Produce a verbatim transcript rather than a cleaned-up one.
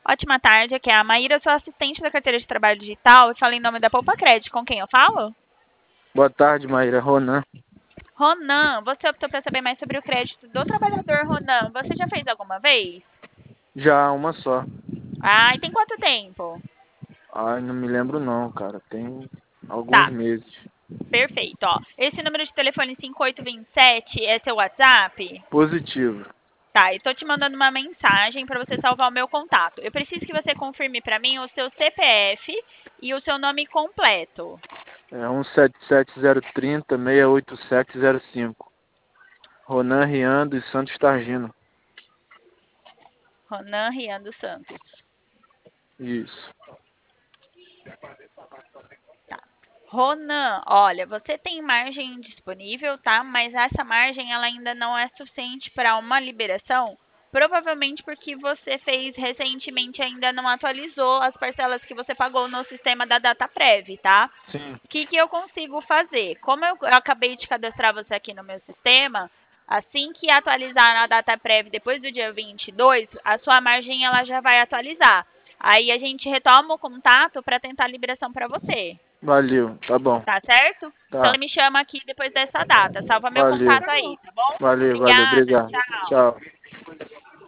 Ótima tarde, aqui é a Maíra, sou assistente da carteira de trabalho digital e falo em nome da Poupa Crédito. Com quem eu falo? Boa tarde, Maíra. Ronan. Ronan, você optou para saber mais sobre o crédito do trabalhador, Ronan. Você já fez alguma vez? Já uma só. Ah, e tem quanto tempo? Ai, não me lembro não, cara. Tem alguns Tá, meses. perfeito. Ó, esse número de telefone cinco oito dois sete é seu WhatsApp? Positivo. Tá, eu tô te mandando uma mensagem para você salvar o meu contato. Eu preciso que você confirme para mim o seu C P F e o seu nome completo. É um sete sete zero três zero, seis oito sete zero cinco. Ronan Rian dos Santos Targino. Ronan Rian dos Santos. Isso. Ronan, olha, você tem margem disponível, tá? Mas essa margem ela ainda não é suficiente para uma liberação, provavelmente porque você fez recentemente e ainda não atualizou as parcelas que você pagou no sistema da Dataprev, tá? Sim. O que, que eu consigo fazer? Como eu acabei de cadastrar você aqui no meu sistema, assim que atualizar na Dataprev depois do dia vinte e dois, a sua margem ela já vai atualizar. Aí a gente retoma o contato para tentar a liberação para você. Valeu. Tá bom. Tá certo? Então Tá. me chama aqui depois dessa data. Salva meu Valeu. contato aí, tá bom? Valeu, valeu. Obrigada, Obrigado. tchau. Tchau.